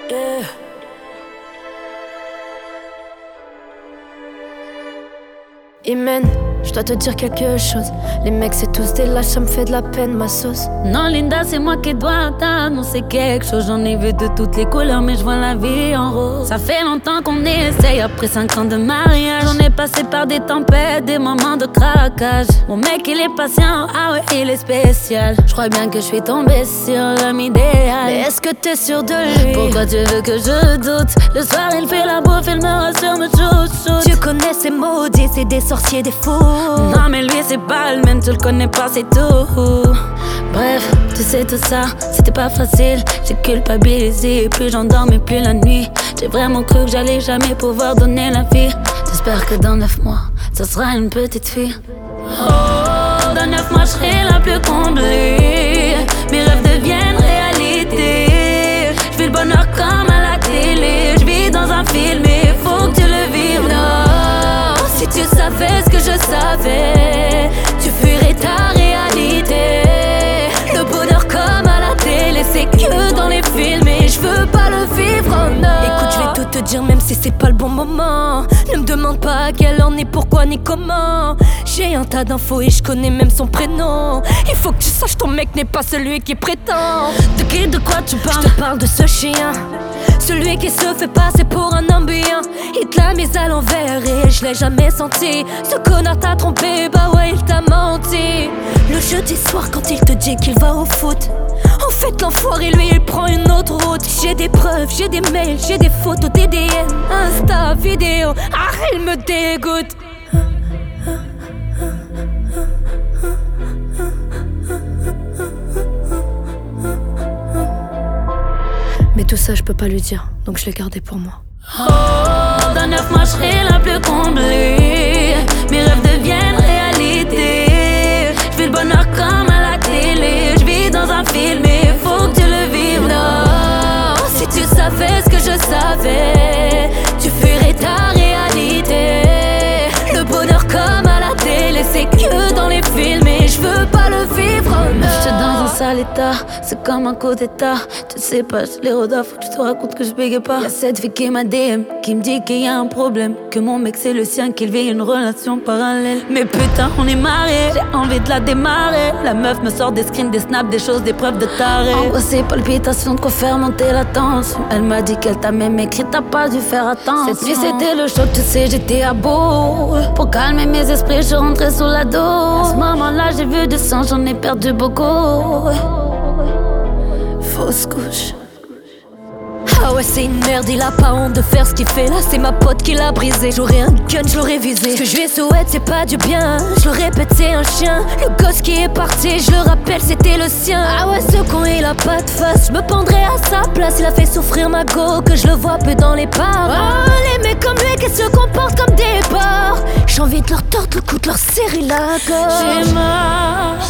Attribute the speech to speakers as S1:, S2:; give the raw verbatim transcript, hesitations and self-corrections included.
S1: Yeah. Imen, je dois te dire quelque chose. Les mecs c'est tous des lâches, ça me fait de la peine ma sauce.
S2: Non Linda, c'est moi qui dois t'annoncer quelque chose. J'en ai vu de toutes les couleurs mais je vois la vie en rose. Ça fait longtemps qu'on essaye, après cinq ans de mariage. On est passé par des tempêtes, des moments de craquage. Mon mec il est patient, ah ouais il est spécial. Je crois bien que je suis tombée sur l'homme idéal.
S1: Mais est-ce que t'es sûr de lui?
S2: Pourquoi tu veux que je doute? Le soir il fait la bouffe, il me rassure, me chouchoute.
S1: Tu connais ces maudits, c'est des sorciers, des fous.
S2: Non mais lui c'est pas le même, tu le connais pas, c'est tout. Bref, tu sais tout ça, c'était pas facile. J'ai culpabilisé, plus j'endormais plus la nuit. J'ai vraiment cru que j'allais jamais pouvoir donner la vie. J'espère que dans neuf mois, ça sera une petite fille. Oh, dans neuf mois je serai la plus comblée. Mes rêves deviennent réalité. Je vis le bonheur comme à la télé. Je vis dans un film et faut que tu le vives.
S1: Non, si tu savais ce que je savais, tu fuirais ta réalité. Le bonheur comme à la télé, c'est que dans les films et je veux pas le vivre, oh non. Écoute, je vais tout te dire même si c'est pas le bon moment. Ne me demande pas quelle en est, pourquoi ni comment. J'ai un tas d'infos et je connais même son prénom. Il faut que tu saches, ton mec n'est pas celui qui prétend.
S2: De qui, de quoi tu parles?
S1: Je te parle de ce chien, celui qui se fait passer pour un homme bien. Il te l'a mise à l'envers et je l'ai jamais senti. Ce connard t'a trompé, bah ouais il t'a menti. Le jeudi soir quand il te dit qu'il va au foot, en fait l'enfoiré lui il prend une autre route. J'ai des preuves, j'ai des mails, j'ai des photos, des D M, Insta, vidéo, ah il me dégoûte. Mais tout ça je peux pas lui dire, donc je l'ai gardé pour moi.
S2: Oh, dans neuf mois je serai la plus comblée. Mes rêves deviennent réalité. Je vis le bonheur comme à la télé. Je vis dans un film et faut que tu le vives.
S1: Non, si tu savais ce que je savais, tu fuirais ta réalité. Le bonheur comme à la télé, c'est que dans les films et je veux pas le vivre, oh non.
S2: J'étais dans un sale état, c'est comme un coup d'état. Tu sais pas, je les roda, faut que je te raconte que je bégaye pas. Y'a cette fille qui m'a D M, qui me dit qu'il y a un problème, que mon mec c'est le sien, qu'il vit une relation parallèle. Mais putain, on est mariés, j'ai envie de la démarrer. La meuf me sort des screens, des snaps, des choses, des preuves de taré. Angoissée, palpitations, de quoi faire monter la tension. Elle m'a dit qu'elle t'a même écrit, t'as pas dû faire attention. Cette nuit c'était le choc, tu sais, j'étais à bout. Pour calmer mes esprits, je rentrais sous la dose. À ce moment-là, j'ai vu du sang, j'en ai perdu beaucoup.
S1: Fausse couche. Ah ouais c'est une merde, il a pas honte de faire ce qu'il fait là, c'est ma pote qui l'a brisé. J'aurais un gun, je l'aurais visé. Ce que je lui souhaite c'est pas du bien, je le répète c'est un chien. Le gosse qui est parti, je le rappelle c'était le sien. Ah ouais ce con il a pas de face, je me pendrais à sa place. Il a fait souffrir ma go, que je le vois peu dans les parents. Oh les mecs comme lui qui se comportent comme des porcs, j'ai envie de leur tordre le cou, de leur serrer la gorge.
S2: J'ai marre,